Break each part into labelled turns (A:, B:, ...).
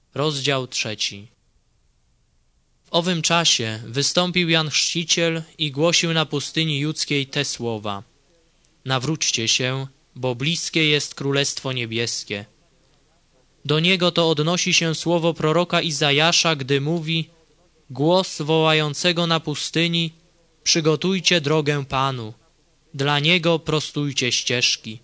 A: Rozdział 3. W owym czasie wystąpił Jan Chrzciciel i głosił na pustyni judzkiej te słowa: Nawróćcie się, bo bliskie jest Królestwo Niebieskie. Do niego to odnosi się słowo proroka Izajasza, gdy mówi: głos wołającego na pustyni: przygotujcie drogę Panu, dla Niego prostujcie ścieżki.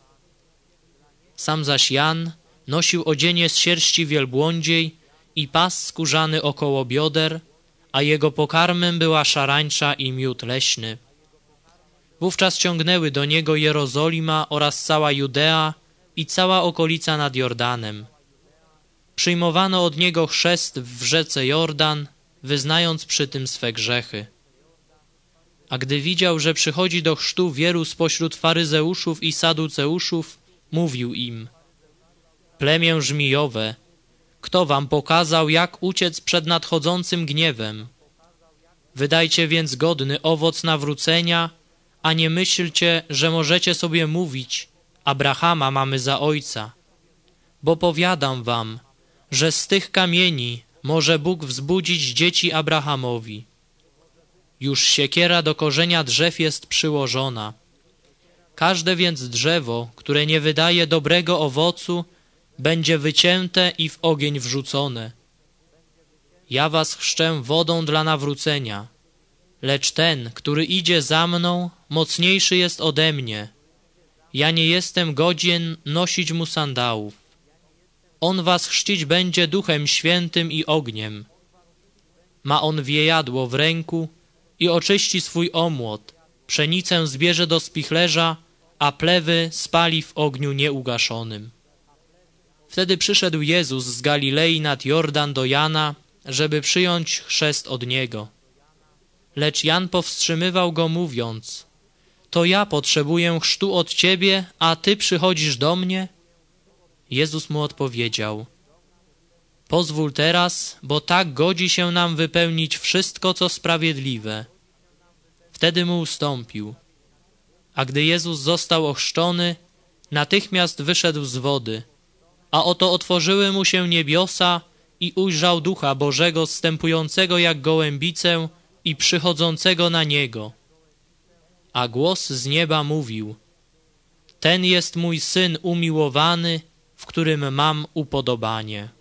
A: Sam zaś Jan nosił odzienie z sierści wielbłądziej i pas skórzany około bioder, a jego pokarmem była szarańcza i miód leśny. Wówczas ciągnęły do niego Jerozolima oraz cała Judea i cała okolica nad Jordanem. Przyjmowano od niego chrzest w rzece Jordan, wyznając przy tym swe grzechy. A gdy widział, że przychodzi do chrztu wielu spośród faryzeuszów i saduceuszów, mówił im: plemię żmijowe, kto wam pokazał, jak uciec przed nadchodzącym gniewem? Wydajcie więc godny owoc nawrócenia, a nie myślcie, że możecie sobie mówić: Abrahama mamy za ojca. Bo powiadam wam, że z tych kamieni może Bóg wzbudzić dzieci Abrahamowi. Już siekiera do korzenia drzew jest przyłożona. Każde więc drzewo, które nie wydaje dobrego owocu, będzie wycięte i w ogień wrzucone. Ja was chrzczę wodą dla nawrócenia, lecz ten, który idzie za mną, mocniejszy jest ode mnie. Ja nie jestem godzien nosić mu sandałów. On was chrzcić będzie Duchem Świętym i ogniem. Ma on wiejadło w ręku i oczyści swój omłot, pszenicę zbierze do spichlerza, a plewy spali w ogniu nieugaszonym. Wtedy przyszedł Jezus z Galilei nad Jordan do Jana, żeby przyjąć chrzest od Niego. Lecz Jan powstrzymywał go, mówiąc: to ja potrzebuję chrztu od Ciebie, a Ty przychodzisz do mnie? Jezus mu odpowiedział: pozwól teraz, bo tak godzi się nam wypełnić wszystko, co sprawiedliwe. Wtedy mu ustąpił. A gdy Jezus został ochrzczony, natychmiast wyszedł z wody, a oto otworzyły mu się niebiosa i ujrzał Ducha Bożego zstępującego jak gołębicę i przychodzącego na Niego. A głos z nieba mówił: ten jest mój Syn umiłowany, w którym mam upodobanie.